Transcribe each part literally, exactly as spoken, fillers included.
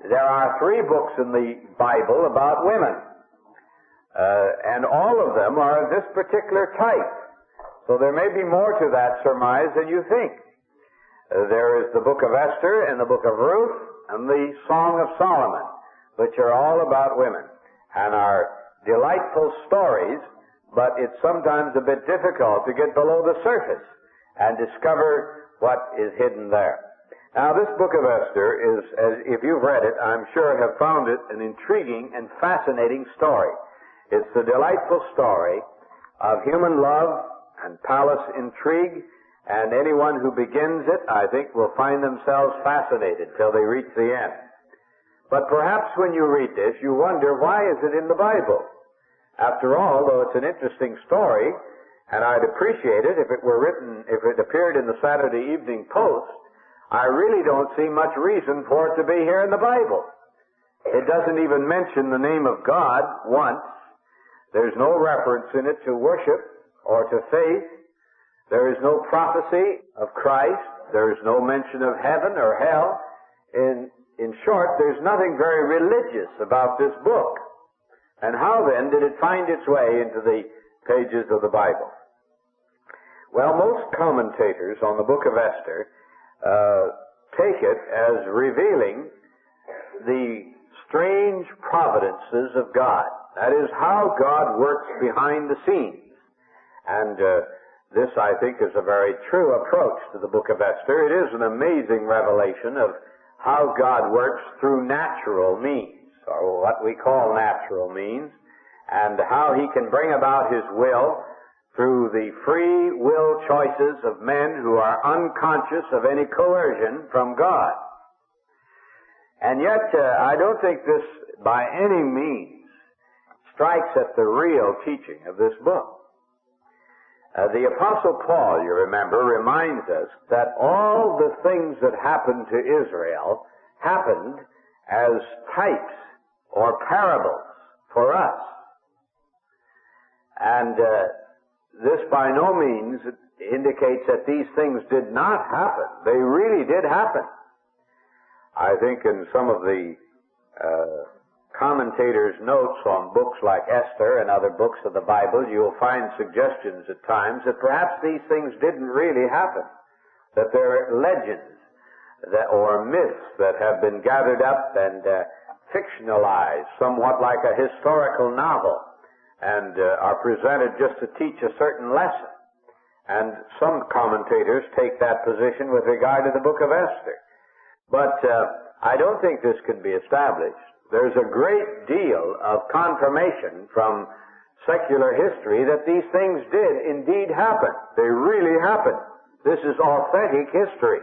there are three books in the Bible about women. Uh, and all of them are of this particular type. So there may be more to that surmise than you think. Uh, there is the book of Esther and the book of Ruth and the Song of Solomon, which are all about women and are delightful stories, but it's sometimes a bit difficult to get below the surface and discover what is hidden there. Now, this book of Esther is, as if you've read it, I'm sure have found it an intriguing and fascinating story. It's the delightful story of human love and palace intrigue, and anyone who begins it, I think, will find themselves fascinated till they reach the end. But perhaps when you read this, you wonder, why is it in the Bible? After all, though it's an interesting story, and I'd appreciate it if it were written, if it appeared in the Saturday Evening Post, I really don't see much reason for it to be here in the Bible. It doesn't even mention the name of God once. There's no reference in it to worship or to faith. There is no prophecy of Christ. There is no mention of heaven or hell. In, in short, there's nothing very religious about this book. And how then did it find its way into the pages of the Bible? Well, most commentators on the book of Esther uh, take it as revealing the strange providences of God. That is, how God works behind the scenes. And uh, this, I think, is a very true approach to the book of Esther. It is an amazing revelation of how God works through natural means, or what we call natural means, and how He can bring about His will through the free will choices of men who are unconscious of any coercion from God. And yet, uh, I don't think this by any means strikes at the real teaching of this book. Uh, the Apostle Paul, you remember, reminds us that all the things that happened to Israel happened as types or parables for us. And uh, this by no means indicates that these things did not happen. They really did happen. I think in some of the uh, commentators' notes on books like Esther and other books of the Bible, you will find suggestions at times that perhaps these things didn't really happen, that they're legends that, or myths that have been gathered up and uh, fictionalized, somewhat like a historical novel, and uh, are presented just to teach a certain lesson. And some commentators take that position with regard to the book of Esther. But uh, I don't think this can be established. There's a great deal of confirmation from secular history that these things did indeed happen. They really happened. This is authentic history.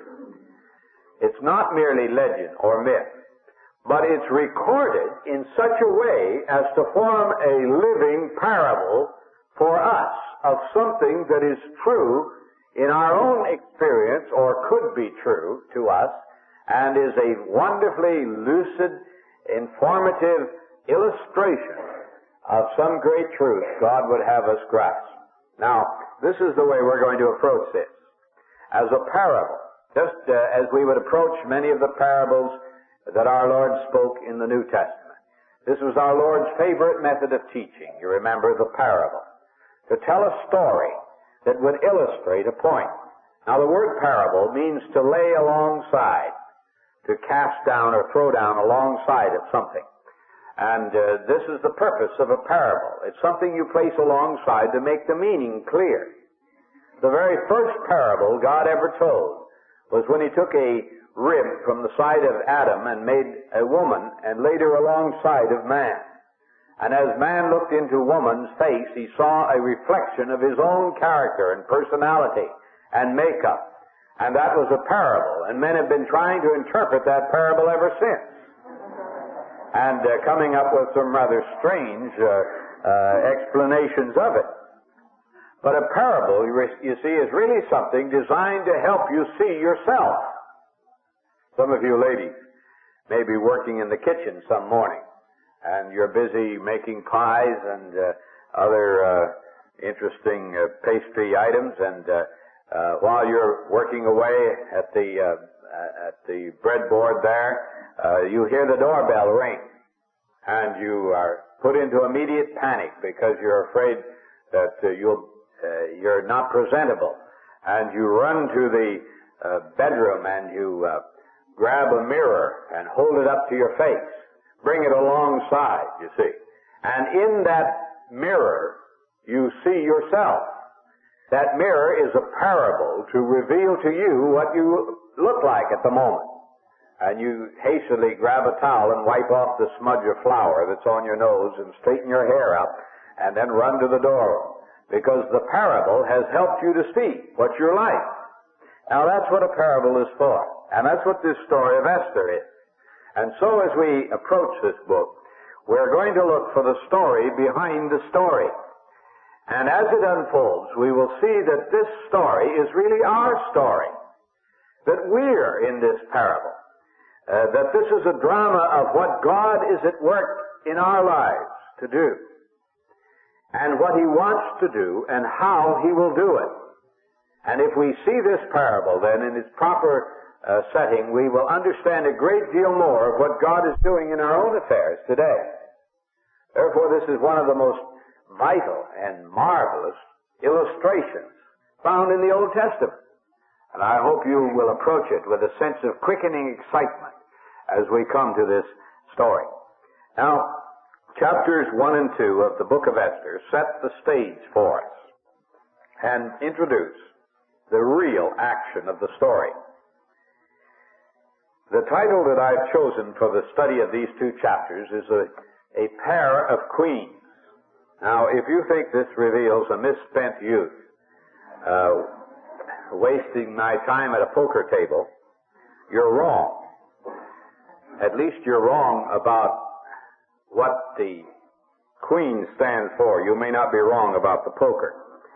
It's not merely legend or myth, but it's recorded in such a way as to form a living parable for us of something that is true in our own experience, or could be true to us, and is a wonderfully lucid, informative illustration of some great truth God would have us grasp. Now, this is the way we're going to approach this. As a parable, just uh, as we would approach many of the parables that our Lord spoke in the New Testament. This was our Lord's favorite method of teaching. You remember the parable. To tell a story that would illustrate a point. Now, the word parable means to lay alongside, to cast down or throw down alongside of something. And uh, this is the purpose of a parable. It's something you place alongside to make the meaning clear. The very first parable God ever told was when He took a rib from the side of Adam and made a woman and laid her alongside of man. And as man looked into woman's face, he saw a reflection of his own character and personality and makeup. And that was a parable, and men have been trying to interpret that parable ever since, and uh, coming up with some rather strange uh, uh, explanations of it. But a parable, you see, is really something designed to help you see yourself. Some of you ladies may be working in the kitchen some morning, and you're busy making pies and uh, other uh, interesting uh, pastry items, and uh, Uh, while you're working away at the uh, at the breadboard there, uh, you hear the doorbell ring, and you are put into immediate panic because you're afraid that uh, you'll, uh, you're not presentable, and you run to the uh, bedroom and you uh, grab a mirror and hold it up to your face, bring it alongside, you see, and in that mirror you see yourself. That mirror is a parable to reveal to you what you look like at the moment. And you hastily grab a towel and wipe off the smudge of flour that's on your nose and straighten your hair up and then run to the door. Because the parable has helped you to see what you're like. Now that's what a parable is for. And that's what this story of Esther is. And so as we approach this book, we're going to look for the story behind the story. And as it unfolds, we will see that this story is really our story. That we're in this parable. Uh, that this is a drama of what God is at work in our lives to do. And what He wants to do and how He will do it. And if we see this parable then in its proper uh, setting, we will understand a great deal more of what God is doing in our own affairs today. Therefore, this is one of the most vital and marvelous illustrations found in the Old Testament. And I hope you will approach it with a sense of quickening excitement as we come to this story. Now, chapters one and two of the book of Esther set the stage for us and introduce the real action of the story. The title that I've chosen for the study of these two chapters is A, a Pair of Queens. Now, if you think this reveals a misspent youth, uh, wasting my time at a poker table, you're wrong. At least you're wrong about what the queen stands for. You may not be wrong about the poker.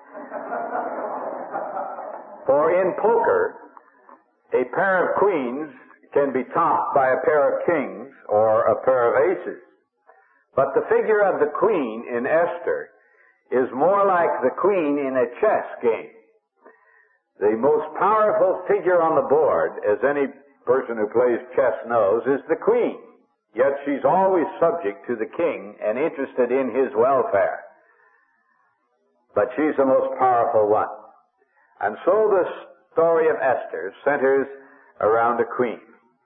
For in poker, a pair of queens can be topped by a pair of kings or a pair of aces. But the figure of the queen in Esther is more like the queen in a chess game. The most powerful figure on the board, as any person who plays chess knows, is the queen. Yet she's always subject to the king and interested in his welfare. But she's the most powerful one. And so the story of Esther centers around a queen.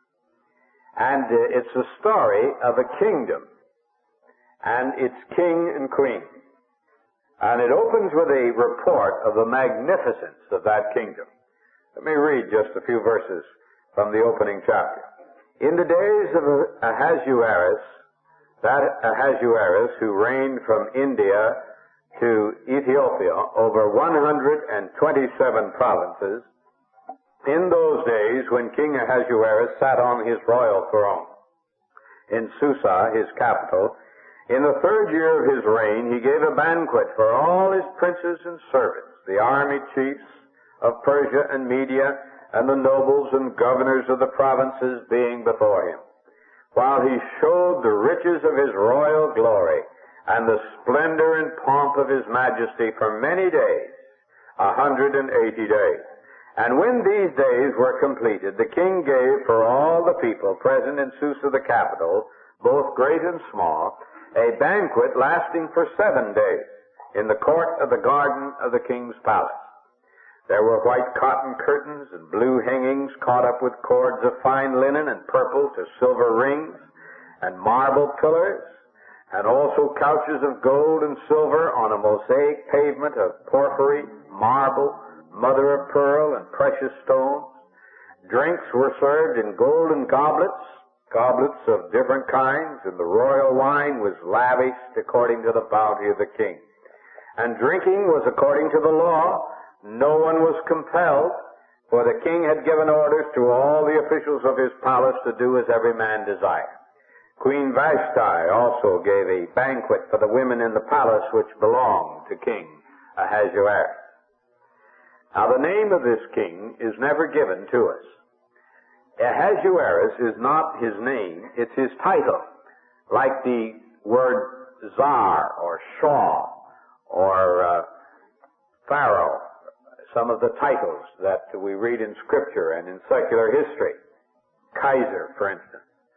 And it's the story of a kingdom and its king and queen. And it opens with a report of the magnificence of that kingdom. Let me read just a few verses from the opening chapter. In the days of Ahasuerus, that Ahasuerus who reigned from India to Ethiopia over one hundred twenty-seven provinces, in those days when King Ahasuerus sat on his royal throne in Susa, his capital, in the third year of his reign, he gave a banquet for all his princes and servants, the army chiefs of Persia and Media, and the nobles and governors of the provinces being before him, while he showed the riches of his royal glory and the splendor and pomp of his majesty for many days, a hundred and eighty days. And when these days were completed, the king gave for all the people present in Susa the capital, both great and small, a banquet lasting for seven days in the court of the garden of the king's palace. There were white cotton curtains and blue hangings caught up with cords of fine linen and purple to silver rings and marble pillars, and also couches of gold and silver on a mosaic pavement of porphyry, marble, mother of pearl, and precious stones. Drinks were served in golden goblets, goblets of different kinds, and the royal wine was lavished according to the bounty of the king. And drinking was according to the law. No one was compelled, for the king had given orders to all the officials of his palace to do as every man desired. Queen Vashti also gave a banquet for the women in the palace which belonged to King Ahasuerus. Now the name of this king is never given to us. Ahasuerus is not his name, it's his title. Like the word Tsar or Shah or uh, Pharaoh, some of the titles that we read in Scripture and in secular history. Kaiser, for instance.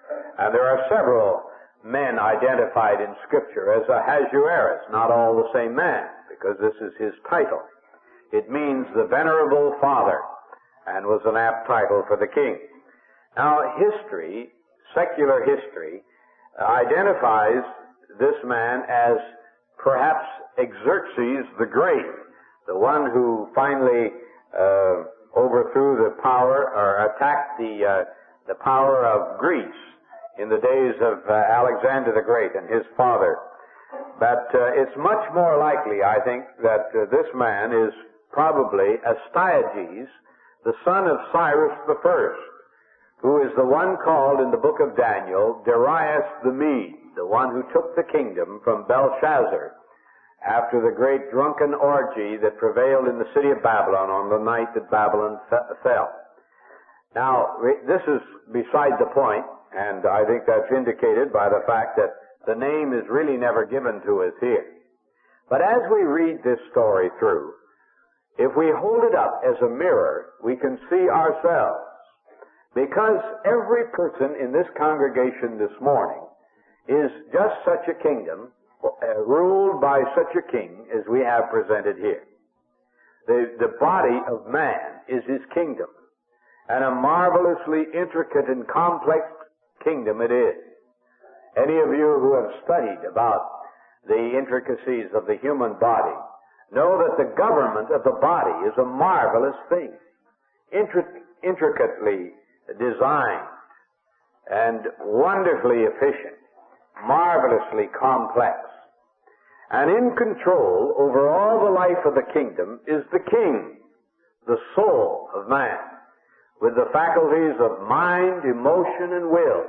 And there are several men identified in Scripture as Ahasuerus, not all the same man, because this is his title. It means the venerable father, and was an apt title for the king. Now, history, secular history, identifies this man as perhaps Xerxes the Great, the one who finally uh, overthrew the power or attacked the uh, the power of Greece in the days of uh, Alexander the Great and his father. But uh, it's much more likely, I think, that uh, this man is probably Astyages, the son of Cyrus the First, who is the one called in the book of Daniel Darius the Mede, the one who took the kingdom from Belshazzar after the great drunken orgy that prevailed in the city of Babylon on the night that Babylon fell. Now, this is beside the point, and I think that's indicated by the fact that the name is really never given to us here. But as we read this story through, if we hold it up as a mirror, we can see ourselves. Because every person in this congregation this morning is just such a kingdom, uh, ruled by such a king as we have presented here. The, the body of man is his kingdom, and a marvelously intricate and complex kingdom it is. Any of you who have studied about the intricacies of the human body know that the government of the body is a marvelous thing, Intri- intricately designed and wonderfully efficient, marvelously complex. And in control over all the life of the kingdom is the king, the soul of man, with the faculties of mind, emotion, and will.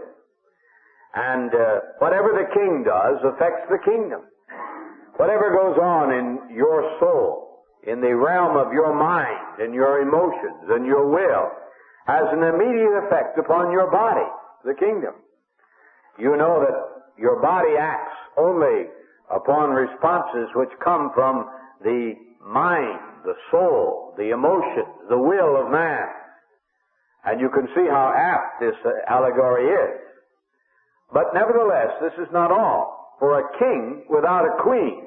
And uh, whatever the king does affects the kingdom. Whatever goes on in your soul, in the realm of your mind and your emotions and your will, has an immediate effect upon your body, the kingdom. You know that your body acts only upon responses which come from the mind, the soul, the emotions, the will of man. And you can see how apt this allegory is. But nevertheless, this is not all. For a king without a queen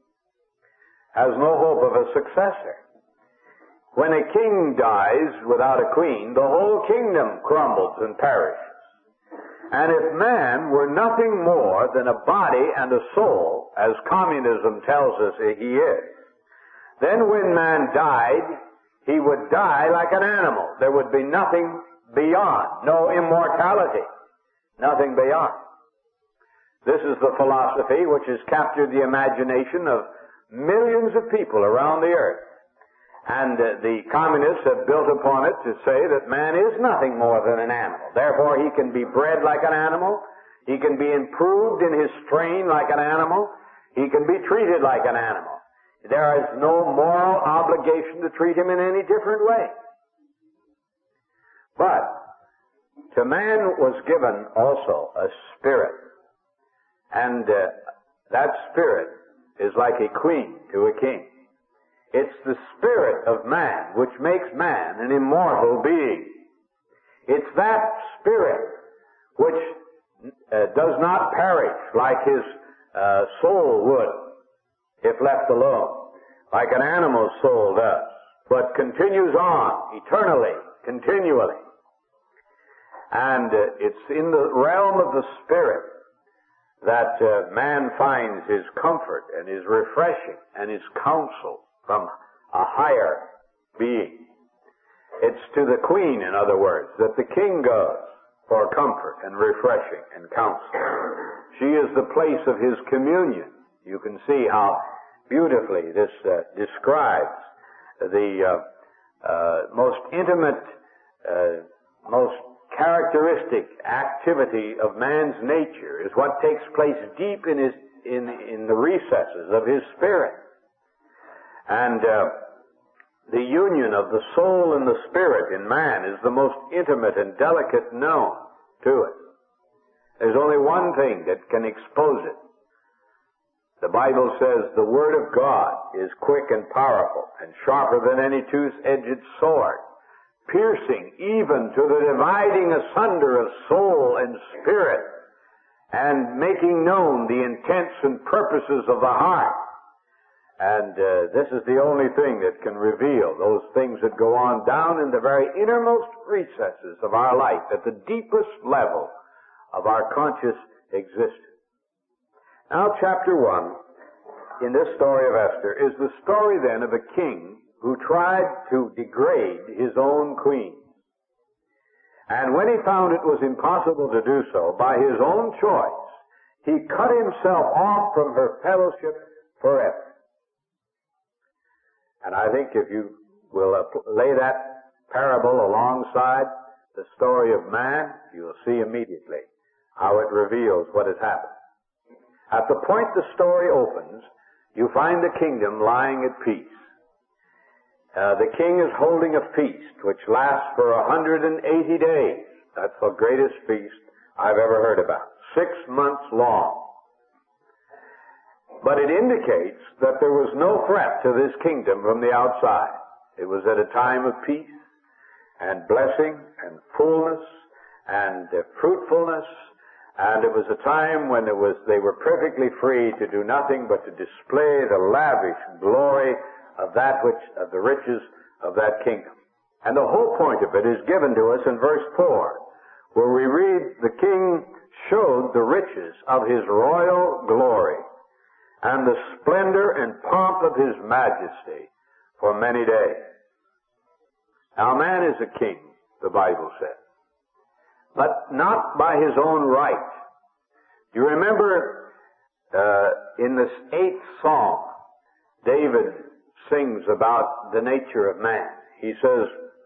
has no hope of a successor. When a king dies without a queen, the whole kingdom crumbles and perishes. And if man were nothing more than a body and a soul, as communism tells us he is, then when man died, he would die like an animal. There would be nothing beyond, no immortality, nothing beyond. This is the philosophy which has captured the imagination of millions of people around the earth. And uh, the communists have built upon it to say that man is nothing more than an animal. Therefore, he can be bred like an animal. He can be improved in his strain like an animal. He can be treated like an animal. There is no moral obligation to treat him in any different way. But to man was given also a spirit. And uh, that spirit is like a queen to a king. It's the spirit of man which makes man an immortal being. It's that spirit which uh, does not perish like his uh, soul would if left alone, like an animal's soul does, but continues on eternally, continually. And uh, it's in the realm of the spirit that uh, man finds his comfort and his refreshing and his counsel from a higher being. It's to the queen, in other words, that the king goes for comfort and refreshing and counsel. She is the place of his communion. You can see how beautifully this uh, describes the uh, uh, most intimate, uh, most characteristic activity of man's nature is what takes place deep in his in in the recesses of his spirit. And uh, the union of the soul and the spirit in man is the most intimate and delicate known to it. There's only one thing that can expose it. The Bible says the Word of God is quick and powerful and sharper than any two-edged sword, piercing even to the dividing asunder of soul and spirit, and making known the intents and purposes of the heart. And uh, this is the only thing that can reveal those things that go on down in the very innermost recesses of our life, at the deepest level of our conscious existence. Now, chapter one in this story of Esther is the story then of a king who tried to degrade his own queen. And when he found it was impossible to do so, by his own choice, he cut himself off from her fellowship forever. And I think if you will lay that parable alongside the story of man, you'll see immediately how it reveals what has happened. At the point the story opens, you find the kingdom lying at peace. Uh, the king is holding a feast which lasts for one hundred eighty days. That's the greatest feast I've ever heard about. Six months long. But it indicates that there was no threat to this kingdom from the outside. It was at a time of peace and blessing and fullness and uh, fruitfulness, and it was a time when it was they were perfectly free to do nothing but to display the lavish glory of that which, of the riches of that kingdom. And the whole point of it is given to us in verse four, where we read, the king showed the riches of his royal glory and the splendor and pomp of his majesty for many days. Now, man is a king, the Bible says, but not by his own right. You remember uh, in this eighth psalm, David sings about the nature of man. He says,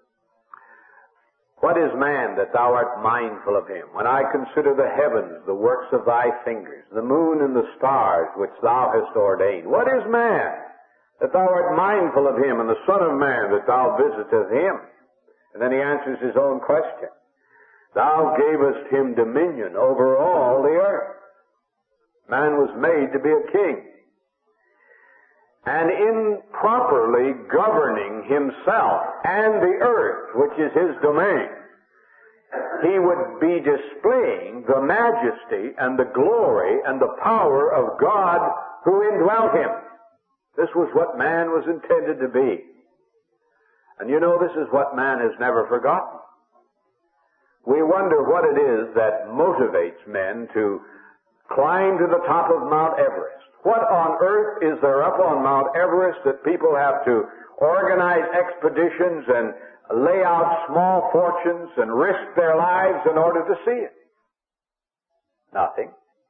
what is man that thou art mindful of him? When I consider the heavens, the works of thy fingers, the moon and the stars which thou hast ordained. What is man that thou art mindful of him, and the son of man that thou visitest him? And then he answers his own question. Thou gavest him dominion over all the earth. Man was made to be a king. And in properly governing himself and the earth, which is his domain, he would be displaying the majesty and the glory and the power of God who indwelt him. This was what man was intended to be. And you know, this is what man has never forgotten. We wonder what it is that motivates men to climb to the top of Mount Everest. What on earth is there up on Mount Everest that people have to organize expeditions and lay out small fortunes and risk their lives in order to see it? Nothing.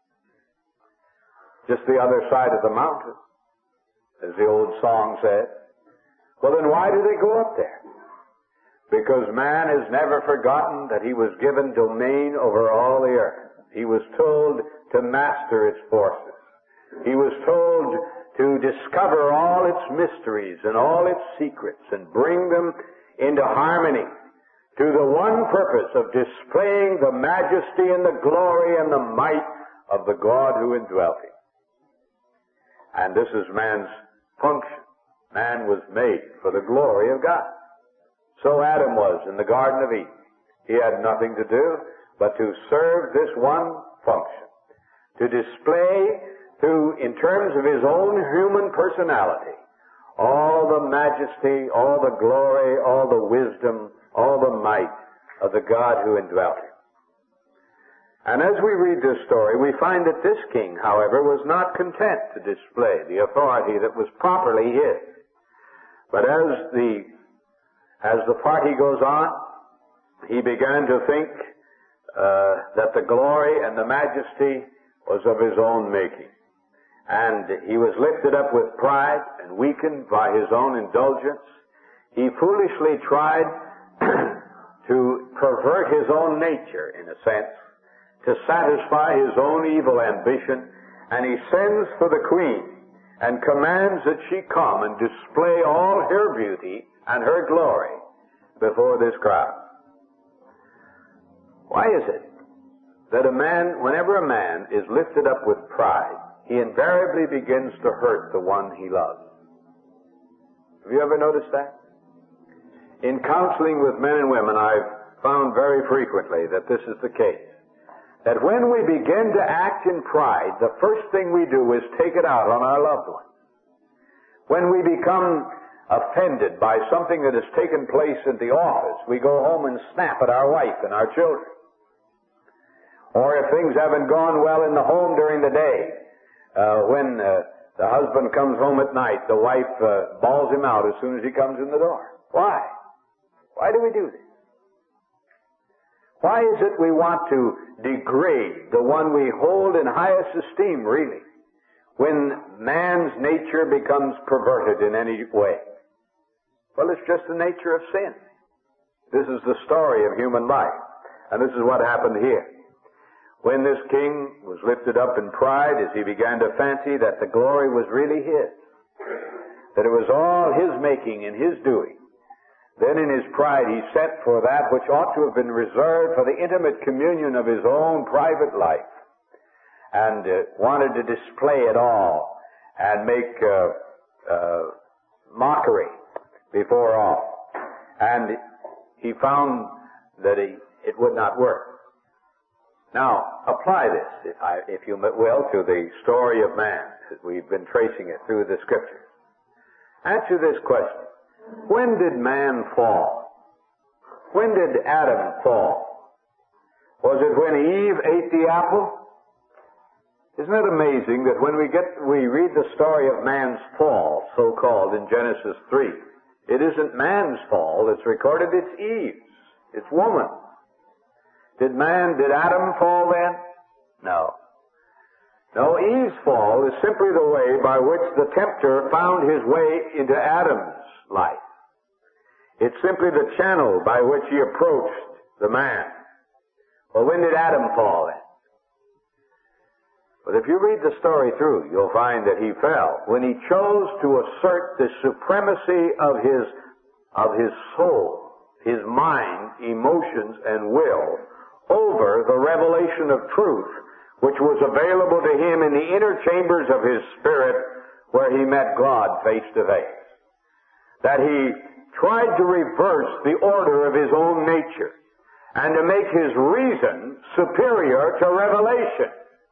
Just the other side of the mountain, as the old song said. Well, then why do they go up there? Because man has never forgotten that he was given domain over all the earth. He was told to master its forces. He was told to discover all its mysteries and all its secrets and bring them into harmony to the one purpose of displaying the majesty and the glory and the might of the God who indwelt him. And this is man's function. Man was made for the glory of God. So Adam was in the Garden of Eden. He had nothing to do but to serve this one function, to display through, in terms of his own human personality, all the majesty, all the glory, all the wisdom, all the might of the God who indwelt him. And as we read this story, we find that this king, however, was not content to display the authority that was properly his. But as the, as the party goes on, he began to think uh, that the glory and the majesty was of his own making. And he was lifted up with pride and weakened by his own indulgence. He foolishly tried to pervert his own nature, in a sense, to satisfy his own evil ambition, and he sends for the queen and commands that she come and display all her beauty and her glory before this crowd. Why is it that a man, whenever a man is lifted up with pride, he invariably begins to hurt the one he loves? Have you ever noticed that? in counseling with men and women, I've found very frequently that this is the case. That when we begin to act in pride, the first thing we do is take it out on our loved ones. When we become offended by something that has taken place in the office, we go home and snap at our wife and our children. Or if things haven't gone well in the home during the day, uh, when uh, the husband comes home at night, the wife uh, bawls him out as soon as he comes in the door. Why? Why do we do this? Why is it we want to degrade the one we hold in highest esteem, really, when man's nature becomes perverted in any way? Well, it's just the nature of sin. This is the story of human life, and this is what happened here. When this king was lifted up in pride, as he began to fancy that the glory was really his, that it was all his making and his doing, then in his pride he sent for that which ought to have been reserved for the intimate communion of his own private life, and uh, wanted to display it all and make uh, uh, mockery before all. And he found that he, it would not work. Now, apply this, if, I, if you will, to the story of man. We've been tracing it through the Scriptures. Answer this question. When did man fall? When did Adam fall? Was it when Eve ate the apple? Isn't it amazing that when we get, we read the story of man's fall, so-called, in Genesis three, it isn't man's fall that's recorded, it's Eve's. It's woman. Did man, did Adam fall then? No. No, Eve's fall is simply the way by which the tempter found his way into Adam's life. It's simply the channel by which he approached the man. Well, when did Adam fall then? But if you read the story through, you'll find that he fell when he chose to assert the supremacy of his, of his soul, his mind, emotions, and will over the revelation of truth, which was available to him in the inner chambers of his spirit where he met God face to face. That he tried to reverse the order of his own nature and to make his reason superior to revelation,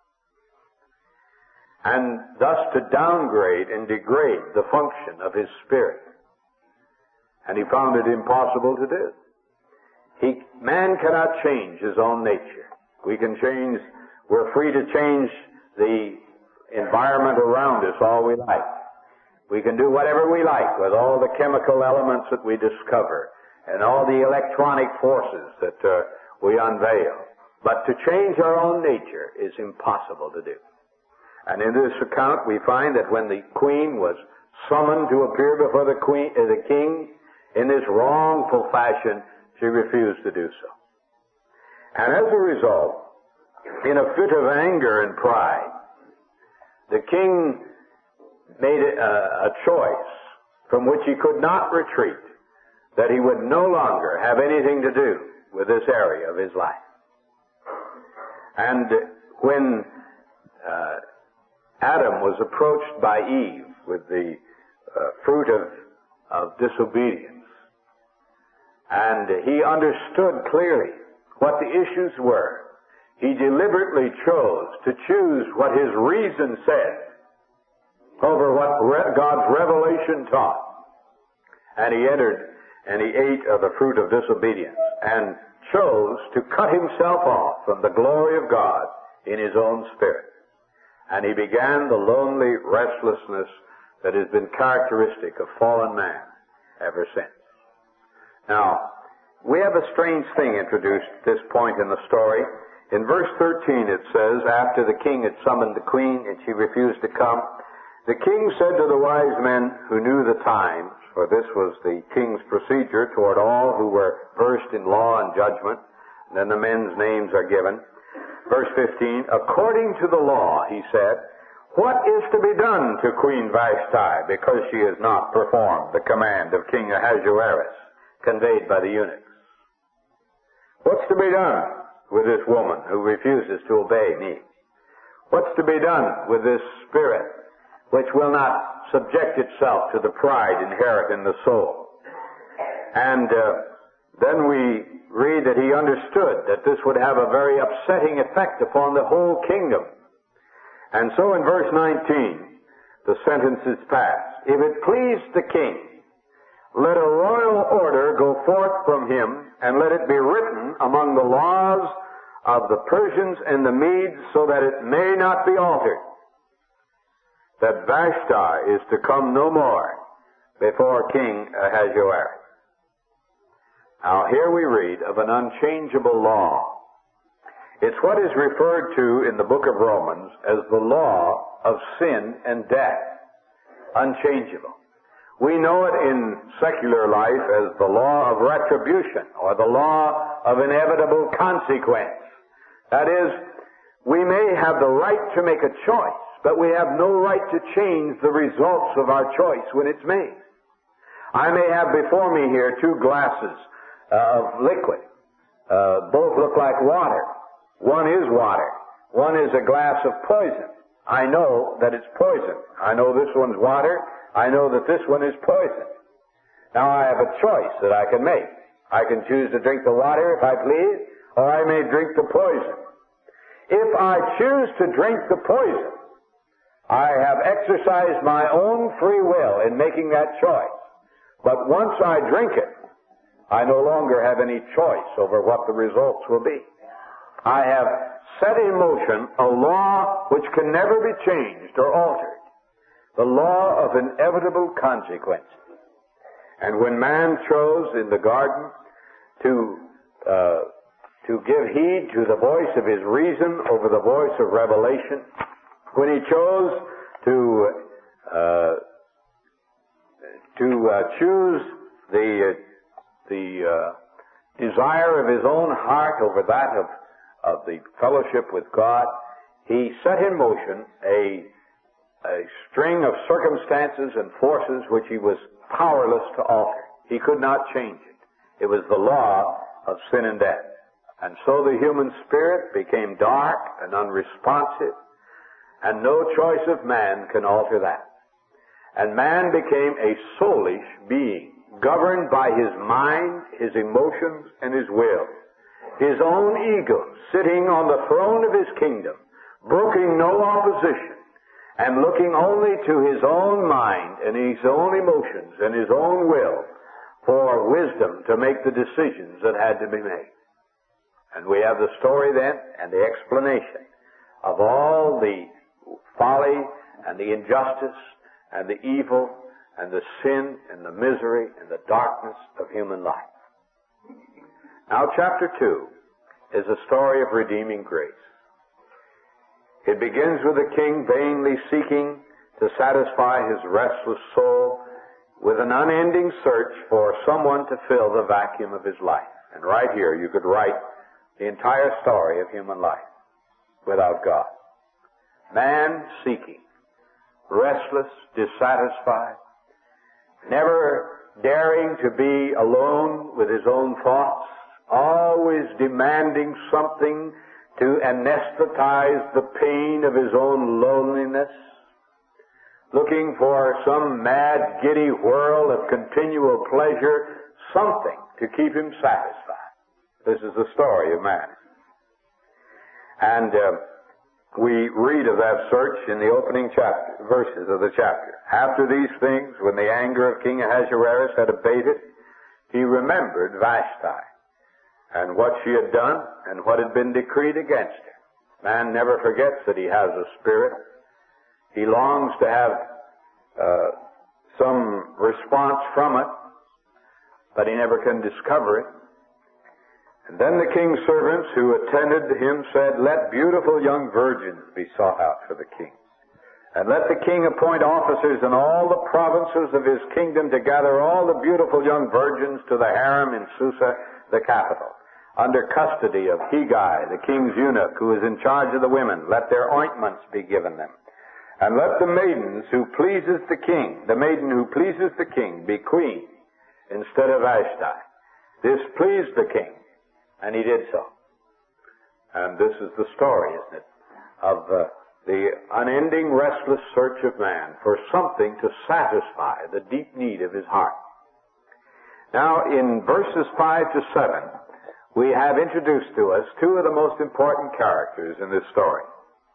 and thus to downgrade and degrade the function of his spirit. And he found it impossible to do. He, man cannot change his own nature. We can change, we're free to change the environment around us all we like. We can do whatever we like with all the chemical elements that we discover and all the electronic forces that uh, we unveil. But to change our own nature is impossible to do. And in this account we find that when the queen was summoned to appear before the queen, uh, the king in this wrongful fashion, she refused to do so. And as a result, in a fit of anger and pride, the king made a, a choice from which he could not retreat, that he would no longer have anything to do with this area of his life. And when uh, Adam was approached by Eve with the uh, fruit of, of disobedience, and he understood clearly what the issues were, he deliberately chose to choose what his reason said over what re- God's revelation taught. And he entered and he ate of the fruit of disobedience and chose to cut himself off from the glory of God in his own spirit. And he began the lonely restlessness that has been characteristic of fallen man ever since. Now, we have a strange thing introduced at this point in the story. In verse thirteen it says, after the king had summoned the queen and she refused to come, the king said to the wise men who knew the times, for this was the king's procedure toward all who were versed in law and judgment, and then the men's names are given. Verse fifteen, according to the law, he said, what is to be done to Queen Vashti because she has not performed the command of King Ahasuerus conveyed by the eunuchs? What's to be done with this woman who refuses to obey me? What's to be done with this spirit which will not subject itself to the pride inherent in the soul? And uh, then we read that he understood that this would have a very upsetting effect upon the whole kingdom. And so in verse nineteen, the sentence is passed. If it please the king, let a royal order go forth from him, and let it be written among the laws of the Persians and the Medes, so that it may not be altered, that Vashti is to come no more before King Ahasuerus. Now here we read of an unchangeable law. It's what is referred to in the book of Romans as the law of sin and death. Unchangeable. We know it in secular life as the law of retribution, or the law of inevitable consequence. That is, we may have the right to make a choice, but we have no right to change the results of our choice when it's made. I may have before me here two glasses uh, of liquid. Uh, both look like water. One is water. One is a glass of poison. I know that it's poison. I know this one's water. I know that this one is poison. Now I have a choice that I can make. I can choose to drink the water if I please, or I may drink the poison. If I choose to drink the poison, I have exercised my own free will in making that choice. But once I drink it, I no longer have any choice over what the results will be. I have set in motion a law which can never be changed or altered. The law of inevitable consequences. And when man chose in the garden to uh, to give heed to the voice of his reason over the voice of revelation, when he chose to uh, to uh, choose the uh, the uh, desire of his own heart over that of of the fellowship with God, he set in motion a a string of circumstances and forces which he was powerless to alter. He could not change it. It was the law of sin and death. And so the human spirit became dark and unresponsive, and no choice of man can alter that. And man became a soulish being, governed by his mind, his emotions, and his will. His own ego sitting on the throne of his kingdom, brooking no opposition, and looking only to his own mind and his own emotions and his own will for wisdom to make the decisions that had to be made. And we have the story then and the explanation of all the folly and the injustice and the evil and the sin and the misery and the darkness of human life. Now chapter two is a story of redeeming grace. It begins with the king vainly seeking to satisfy his restless soul with an unending search for someone to fill the vacuum of his life. And right here you could write the entire story of human life without God. Man seeking, restless, dissatisfied, never daring to be alone with his own thoughts, always demanding something to anesthetize the pain of his own loneliness, looking for some mad, giddy whirl of continual pleasure, something to keep him satisfied. This is the story of man. And uh, we read of that search in the opening chapter, verses of the chapter. After these things, when the anger of King Ahasuerus had abated, he remembered Vashti, and what she had done, and what had been decreed against her. Man never forgets that he has a spirit. He longs to have uh, some response from it, but he never can discover it. And then the king's servants who attended him said, "Let beautiful young virgins be sought out for the king. And let the king appoint officers in all the provinces of his kingdom to gather all the beautiful young virgins to the harem in Susa, the capital, under custody of Hegai, the king's eunuch, who is in charge of the women. Let their ointments be given them. And let the maidens who pleases the king, the maiden who pleases the king, be queen instead of Vashti." This pleased the king, and he did so. And this is the story, isn't it, of uh, the unending restless search of man for something to satisfy the deep need of his heart. Now, in verses five to seven, we have introduced to us two of the most important characters in this story.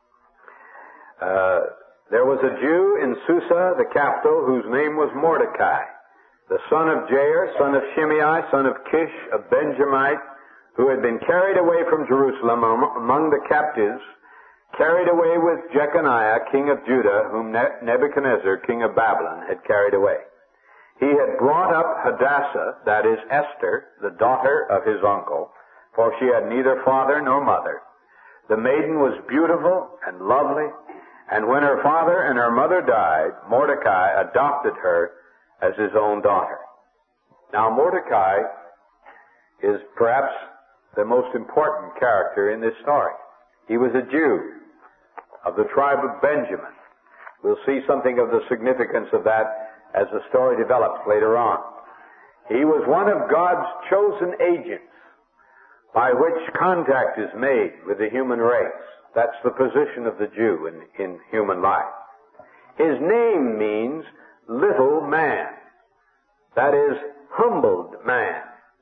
Uh, there was a Jew in Susa, the capital, whose name was Mordecai, the son of Jair, son of Shimei, son of Kish, a Benjamite, who had been carried away from Jerusalem among the captives, carried away with Jeconiah, king of Judah, whom Nebuchadnezzar, king of Babylon, had carried away. He had brought up Hadassah, that is Esther, the daughter of his uncle, for she had neither father nor mother. The maiden was beautiful and lovely, and when her father and her mother died, Mordecai adopted her as his own daughter. Now, Mordecai is perhaps the most important character in this story. He was a Jew of the tribe of Benjamin. We'll see something of the significance of that as the story develops later on. He was one of God's chosen agents by which contact is made with the human race. That's the position of the Jew in, in human life. His name means little man. That is, humbled man.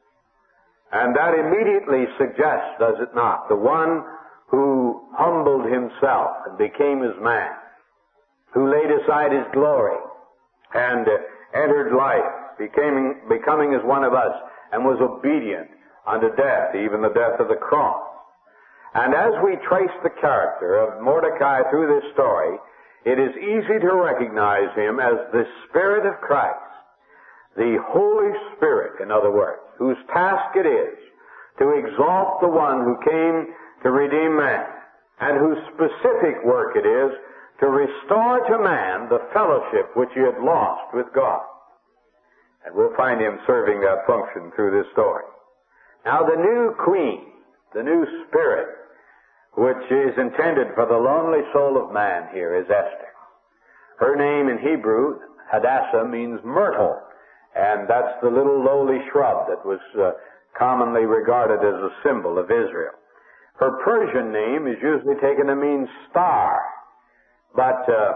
And that immediately suggests, does it not, the one who humbled himself and became as man, who laid aside his glory and uh, entered life, becoming, becoming as one of us, and was obedient unto death, even the death of the cross. And as we trace the character of Mordecai through this story, it is easy to recognize him as the Spirit of Christ, the Holy Spirit, in other words, whose task it is to exalt the one who came to redeem man, and whose specific work it is to restore to man the fellowship which he had lost with God. And we'll find him serving that function through this story. Now, the new queen, the new spirit, which is intended for the lonely soul of man here, is Esther. Her name in Hebrew, Hadassah, means myrtle, and that's the little lowly shrub that was uh, commonly regarded as a symbol of Israel. Her Persian name is usually taken to mean star, but uh,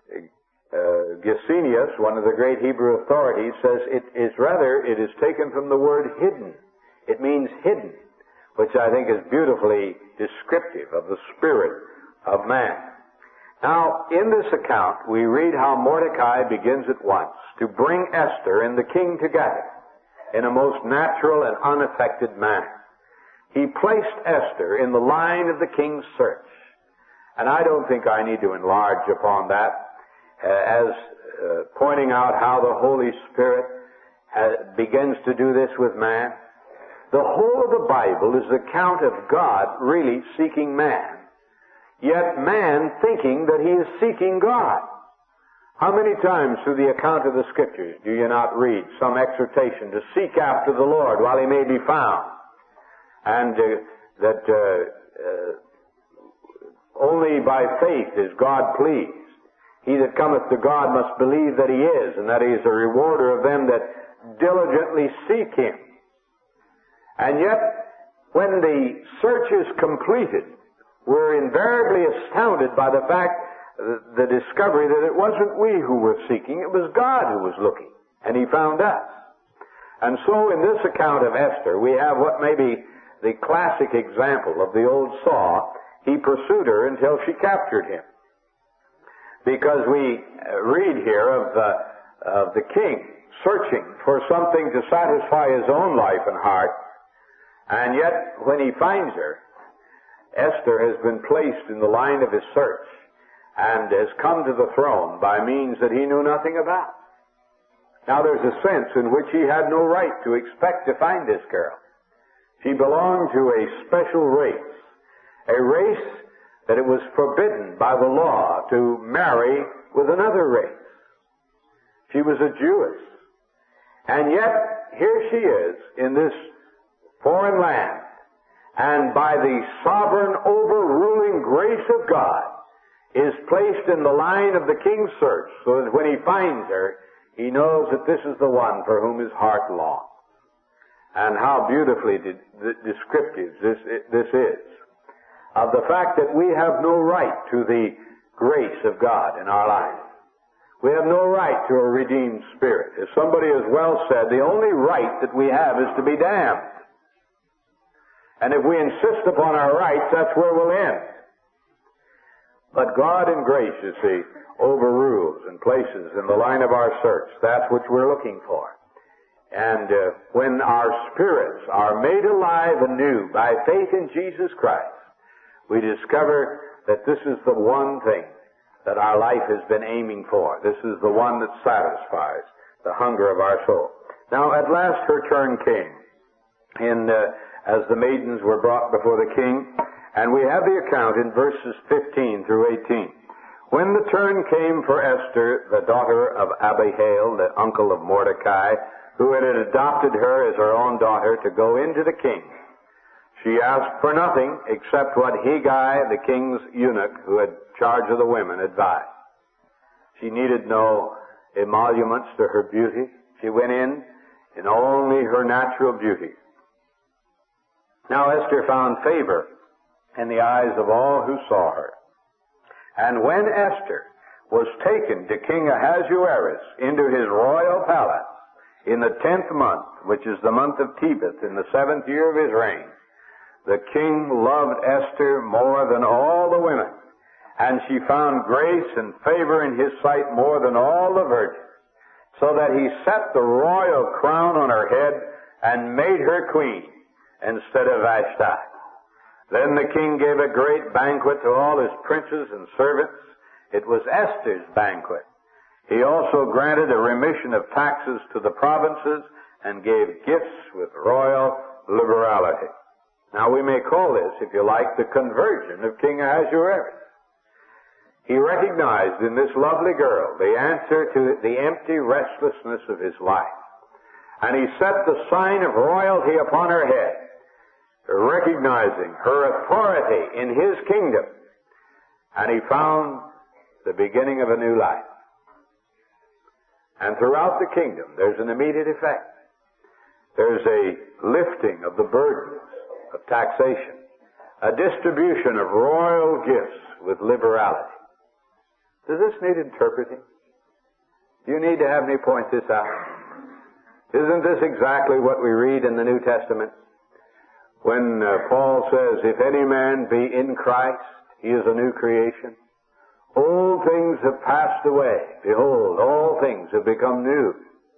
uh, Gesenius, one of the great Hebrew authorities, says it is rather, it is taken from the word hidden. It means hidden, which I think is beautifully descriptive of the spirit of man. Now, in this account, we read how Mordecai begins at once to bring Esther and the king together in a most natural and unaffected manner. He placed Esther in the line of the king's search. And I don't think I need to enlarge upon that uh, as uh, pointing out how the Holy Spirit uh, begins to do this with man. The whole of the Bible is the account of God really seeking man, yet man thinking that he is seeking God. How many times through the account of the Scriptures do you not read some exhortation to seek after the Lord while he may be found? And uh, that uh, uh, only by faith is God pleased. He that cometh to God must believe that he is, and that he is a rewarder of them that diligently seek him. And yet, when the search is completed, we're invariably astounded by the fact, the discovery that it wasn't we who were seeking, it was God who was looking, and he found us. And so in this account of Esther, we have what may be the classic example of the old saw. He pursued her until she captured him. Because we read here of the, of the king searching for something to satisfy his own life and heart, and yet when he finds her, Esther has been placed in the line of his search and has come to the throne by means that he knew nothing about. Now there's a sense in which he had no right to expect to find this girl. She belonged to a special race, a race that it was forbidden by the law to marry with another race. She was a Jewess. And yet, here she is in this foreign land, and by the sovereign overruling grace of God, is placed in the line of the king's search, so that when he finds her, he knows that this is the one for whom his heart longs. And how beautifully de- descriptive this, this is of the fact that we have no right to the grace of God in our life. We have no right to a redeemed spirit. As somebody has well said, the only right that we have is to be damned. And if we insist upon our rights, that's where we'll end. But God in grace, you see, overrules and places in the line of our search that which we're looking for. And uh, when our spirits are made alive anew by faith in Jesus Christ, we discover that this is the one thing that our life has been aiming for. This is the one that satisfies the hunger of our soul. Now, at last her turn came in uh, as the maidens were brought before the king, and we have the account in verses fifteen through eighteen. When the turn came for Esther, the daughter of Abihail, the uncle of Mordecai, who had adopted her as her own daughter, to go into the king, she asked for nothing except what Hegai, the king's eunuch, who had charge of the women, advised. She needed no emoluments to her beauty. She went in in only her natural beauty. Now Esther found favor in the eyes of all who saw her. And when Esther was taken to King Ahasuerus into his royal palace in the tenth month, which is the month of Tebeth, in the seventh year of his reign, the king loved Esther more than all the women, and she found grace and favor in his sight more than all the virgins, so that he set the royal crown on her head and made her queen instead of Vashti. Then the king gave a great banquet to all his princes and servants. It was Esther's banquet. He also granted a remission of taxes to the provinces and gave gifts with royal liberality. Now we may call this, if you like, the conversion of King Ahasuerus. He recognized in this lovely girl the answer to the empty restlessness of his life. And he set the sign of royalty upon her head, recognizing her authority in his kingdom. And he found the beginning of a new life. And throughout the kingdom, there's an immediate effect. There's a lifting of the burdens of taxation, a distribution of royal gifts with liberality. Does this need interpreting? Do you need to have me point this out? Isn't this exactly what we read in the New Testament? When uh, Paul says, if any man be in Christ, he is a new creation. Old things have passed away. Behold, all things have become new.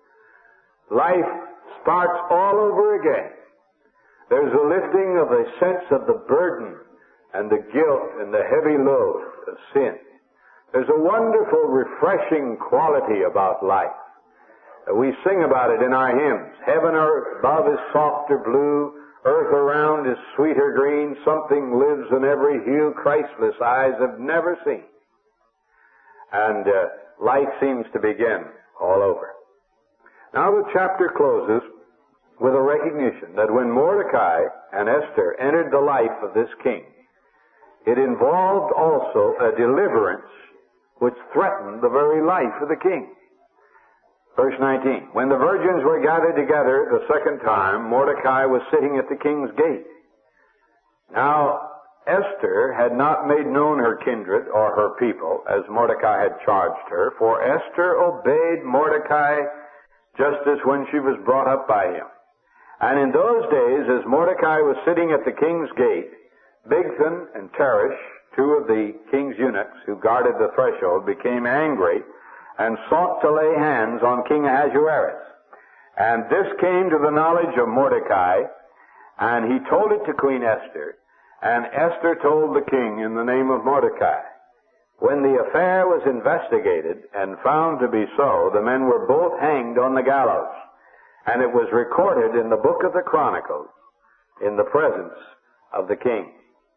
Life starts all over again. There's a lifting of a sense of the burden and the guilt and the heavy load of sin. There's a wonderful, refreshing quality about life. We sing about it in our hymns. Heaven above is softer blue, earth around is sweeter green. Something lives in every hue Christless eyes have never seen. And uh, life seems to begin all over. Now the chapter closes with a recognition that when Mordecai and Esther entered the life of this king, it involved also a deliverance which threatened the very life of the king. Verse nineteen, when the virgins were gathered together the second time, Mordecai was sitting at the king's gate. Now, Esther had not made known her kindred or her people, as Mordecai had charged her, for Esther obeyed Mordecai just as when she was brought up by him. And in those days, as Mordecai was sitting at the king's gate, Bigthan and Teresh, two of the king's eunuchs who guarded the threshold, became angry and sought to lay hands on King Ahasuerus. And this came to the knowledge of Mordecai, and he told it to Queen Esther, and Esther told the king in the name of Mordecai. When the affair was investigated and found to be so, the men were both hanged on the gallows, and it was recorded in the book of the Chronicles in the presence of the king.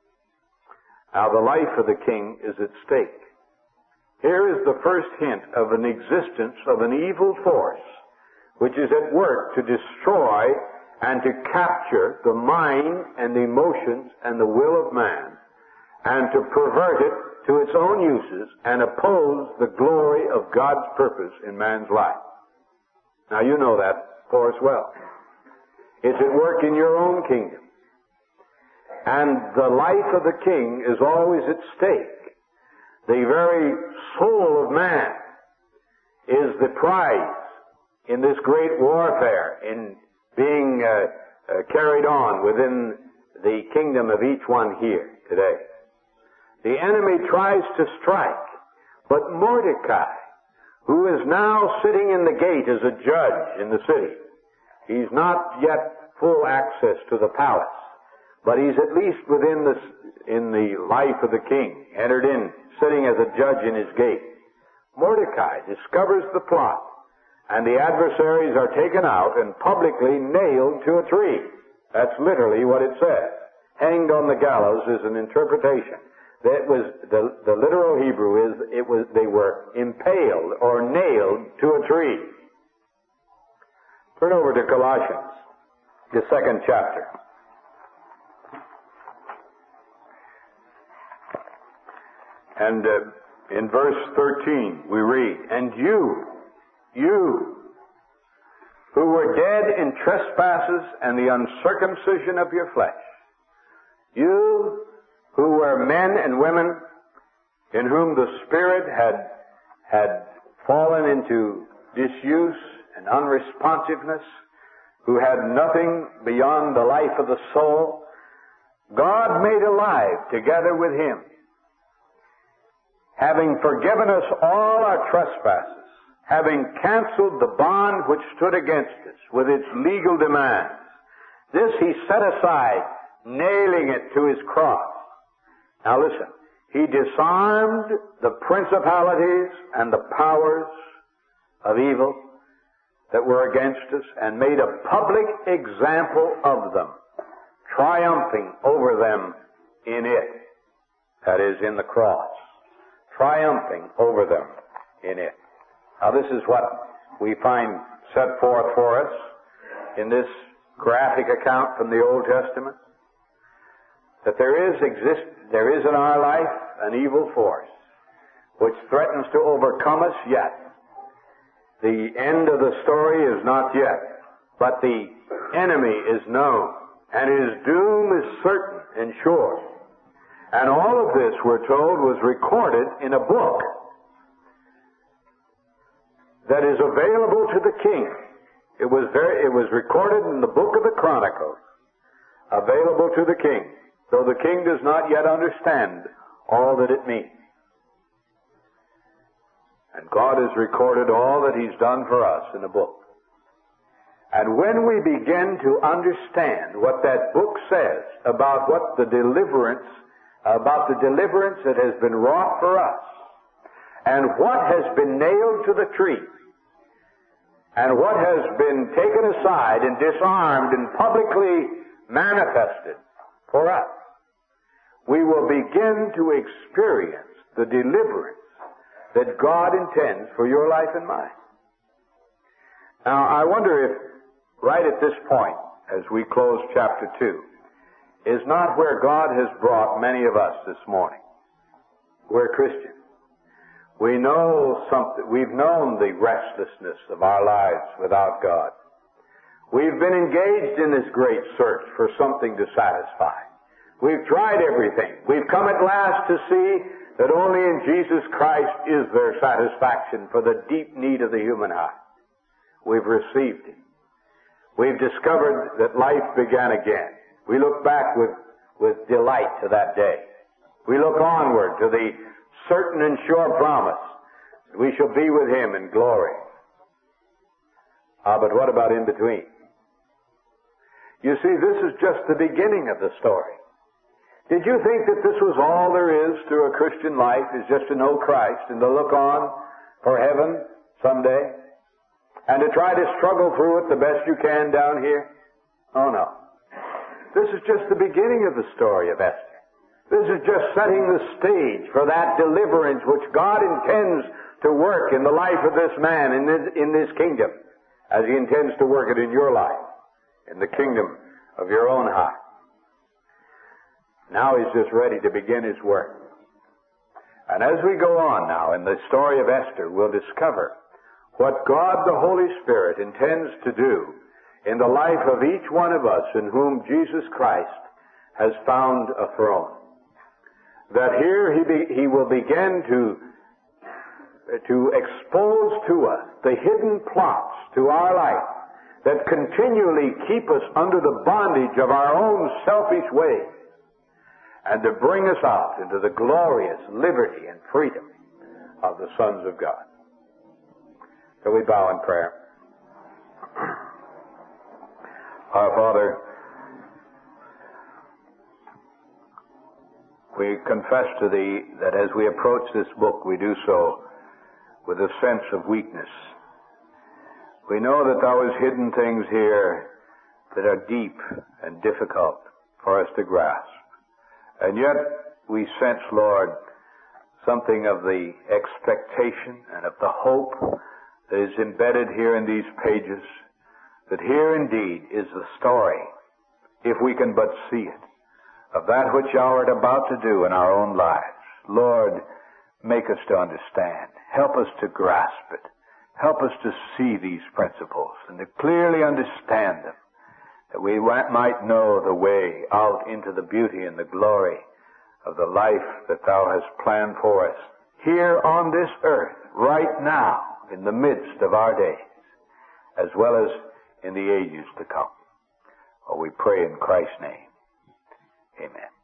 Now the life of the king is at stake. Here is the first hint of an existence of an evil force which is at work to destroy and to capture the mind and the emotions and the will of man and to pervert it to its own uses and oppose the glory of God's purpose in man's life. Now you know that for us well. It's at work in your own kingdom. And the life of the king is always at stake. The very soul of man is the prize in this great warfare in being uh, uh, carried on within the kingdom of each one here today. The enemy tries to strike, but Mordecai, who is now sitting in the gate as a judge in the city, he's not yet full access to the palace, but he's at least within the, in the life of the king, entered in, sitting as a judge in his gate. Mordecai discovers the plot, and the adversaries are taken out and publicly nailed to a tree. That's literally what it says. Hanged on the gallows is an interpretation. That was the, the literal Hebrew is it was they were impaled or nailed to a tree. Turn over to Colossians, the second chapter. And uh, in verse thirteen we read, "And you, you, who were dead in trespasses and the uncircumcision of your flesh, you who were men and women in whom the Spirit had, had fallen into disuse and unresponsiveness, who had nothing beyond the life of the soul, God made alive together with Him, having forgiven us all our trespasses, having canceled the bond which stood against us with its legal demands. This He set aside, nailing it to His cross." Now listen, He disarmed the principalities and the powers of evil that were against us and made a public example of them, triumphing over them in it. That is, in the cross. Triumphing over them in it. Now this is what we find set forth for us in this graphic account from the Old Testament. That there is exist, there is in our life an evil force which threatens to overcome us yet. The end of the story is not yet, but the enemy is known, and his doom is certain and sure. And all of this, we're told, was recorded in a book that is available to the king. It was very, it was recorded in the book of the Chronicles, available to the king, though the king does not yet understand all that it means. And God has recorded all that He's done for us in a book. And when we begin to understand what that book says about what the deliverance, about the deliverance that has been wrought for us, and what has been nailed to the tree, and what has been taken aside and disarmed and publicly manifested for us, we will begin to experience the deliverance that God intends for your life and mine. Now, I wonder if right at this point, as we close chapter two, is not where God has brought many of us this morning. We're Christians. We know something. We've known the restlessness of our lives without God. We've been engaged in this great search for something to satisfy. We've tried everything. We've come at last to see that only in Jesus Christ is there satisfaction for the deep need of the human heart. We've received Him. We've discovered that life began again. We look back with, with delight to that day. We look onward to the certain and sure promise that we shall be with Him in glory. Ah, but what about in between? You see, this is just the beginning of the story. Did you think that this was all there is to a Christian life, is just to know Christ and to look on for heaven someday? And to try to struggle through it the best you can down here? Oh no. This is just the beginning of the story of Esther. This is just setting the stage for that deliverance which God intends to work in the life of this man in this, in this kingdom, as He intends to work it in your life, in the kingdom of your own heart. Now He's just ready to begin His work. And as we go on now in the story of Esther, we'll discover what God the Holy Spirit intends to do in the life of each one of us in whom Jesus Christ has found a throne. That here He, be, he will begin to to expose to us the hidden plots to our life that continually keep us under the bondage of our own selfish ways, and to bring us out into the glorious liberty and freedom of the sons of God. So we bow in prayer. Our Father, we confess to Thee that as we approach this book, we do so with a sense of weakness. We know that Thou hast hidden things here that are deep and difficult for us to grasp. And yet we sense, Lord, something of the expectation and of the hope that is embedded here in these pages, that here indeed is the story, if we can but see it, of that which Thou art about to do in our own lives. Lord, make us to understand. Help us to grasp it. Help us to see these principles and to clearly understand them, that we might know the way out into the beauty and the glory of the life that Thou hast planned for us here on this earth, right now, in the midst of our days, as well as in the ages to come. Oh, we pray in Christ's name. Amen.